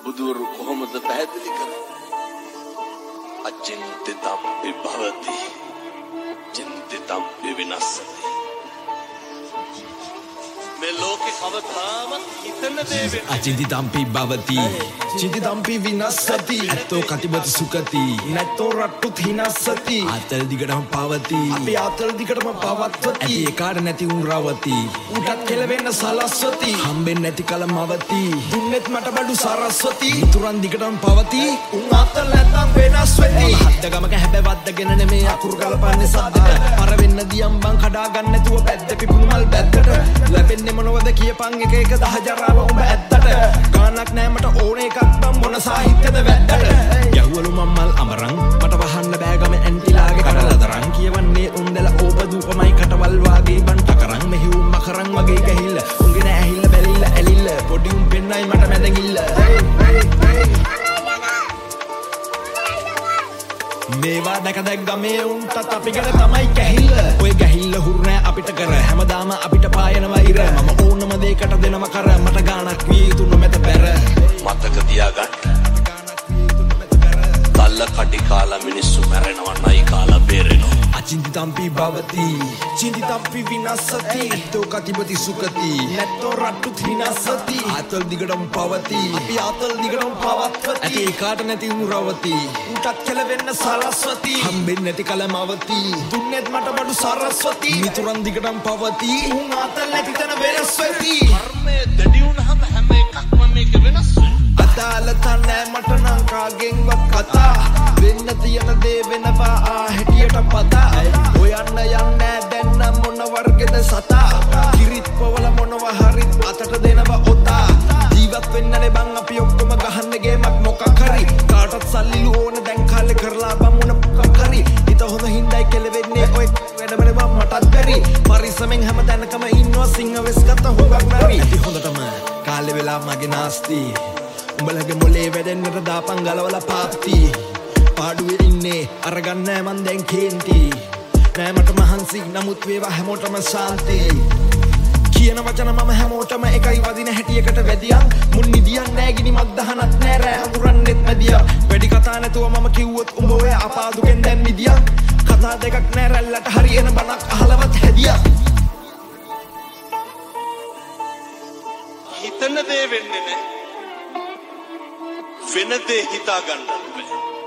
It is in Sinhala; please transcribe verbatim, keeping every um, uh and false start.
බුදුවරු කොහොමද පැහැදිලි කරන්නේ? අචින්තිතම් විභවති චින්තිතම් විවිනස්සති. මේ ලෝකේ කවදාවත් හිතන දේ වෙන්නේ අචින්තිතම්පි භවති චින්තිතම්පි විනස්සති. ඇත්තෝ කතිබත සුකති නැත්තෝ රට්ටුත් හිනස්සති. ආතල් දිගටම පවති අපි ආතල් දිගටම පවත්වති. ඇති එකාට නැති උන් රවති උටත් කෙලවෙන්න සලස්වති. හම්බෙන් නැති කලම අවති දුන්නෙත් මට බඩු සරස්වති. මිතුරන් දිගටම පවති උන් ආතල් නැත්තම් වෙනස් වෙති. හද්ද ගමක හැබැ වද්දගෙන නෙමේ අකුරු ගලපන්නේ සද්දට. පර වෙන්න දියම් බං කඩා ගන්න නැතුව පැද්ද පිපුණු මල් බැද්දට. ලැබෙන්නේ මොනවද කියපන් එක එක දහ ජරාව උඹ ඇත්තට. ගානක් නෑ මට ඕන එකක් බම් මොන සාහිත්‍යද වැද්දට. ගැහුවලු මම්මල් අමරන් මට වහන්න බෑ ගම ඇන්ටිලාගේ කඩලදරන්. කියවන්නේ උන්දල ඕපදූපමයි කටවල් වාගේ බන්ට කරන්. මෙහි උම් මකරන් වගේ ගැහිල්ල උන්ගෙන ඇහිල්ල බැලිල්ල ඇලිල්ල. පොඩි උම් පෙන්නයි මට මැදගිල්ල. මේවා දැක දැක් ගමේ උන්ටත් අපි ගැන තමයි කැහිල්ල. ඔය ගැහිල්ල හුරු නෑ අපිට කර හැමදාම අපිට පායනවා ඉර. මම ඕනම දෙයකට දෙනම කර මට ගානක් විය යුතු නොමැත බැර. මතක තියාගන්න තල්ල කඩි කාලා මිනිස්සු මැරෙනවා නයි කාලා බේරෙනවා. අචින්තිතම්පි භවති චින්තිතම්පි විනස්සති. ඇත්තෝ කතිබති සුකති නැත්තෝ රට්ටුත් හිනස්සති. ආතල් දිගටම පවති අපි ආතල් දිගටම පවත්වති. ඇති එකාට නැති උන් රවති උටත් කෙලවෙන්න සලස්වති. හම්බෙන් නැති කලම අවති දුන්නෙත් මට බඩු සරස්වති. මිතුරන් දිගටම පවති උන් ආතල් නැති තැන වෙනස් වෙති. කර්මය දැඩි වුණාම හැම එකක්ම මේක වෙනස් වෙනවා. අදාළත නෑ මට නම් කාගෙන්වත් කතා. වෙන්න තියෙන දේ වෙනවා ආ හැටියට පතා. හොයන්න යන්නේ දැන් මොන වර්ගෙද සතා. කිරිත් පොවල මොනවා හරි අතට දෙනවා ඔතා. ජීවත් වෙන්නනේ බං අපි ඔක්කොම ගහන්න ගේමක් මොකක් හරි. කාටත් සල්ලිලු ඕන දැන් කාලේ කරලා බම් මොන මොකක් හරි. හිත හොඳ හින්දයි කෙලවෙන්නේ ඔය වැඩමනේ බම් මටත් බැරි. පරිස්සමෙන් හැම තැනකම ඉන්නවා සිංහ වෙස් ගත්ත හොඟක් නැරි. ඇති හොඳටම කාලේ වෙලා මගේ නාස්ති. උඹලගේ මොලේ වැඩෙන්නට දාපන් ගලවලා පාප්ති. පාඩුවේ ඉන්නේ අරගන්න නෑ මන් දැන් කේන්ති. නෑ මට මහන්සි නමුත් වේවා හැමෝටම ශාන්ති. කියන වචන මම හැමෝටම එකයි වදින හැටියකට වැදියන්. මුන් නිදියන් නෑ ගිනි මත් දහනත් නෑ රෑ අඳුරන්නෙත් මැදියා. වැඩි කතා නැතුව මම කිව්වොත් උඹ ඔය අපාදුකෙන් දැන් මිදියන්. කතා දෙකක් නෑ රැල්ලට හරි එන බණක් අහලවත් හැදියා. හිතන දේ වෙන්නේ නෑ වෙන දේ හිතා ගන්න බෑ.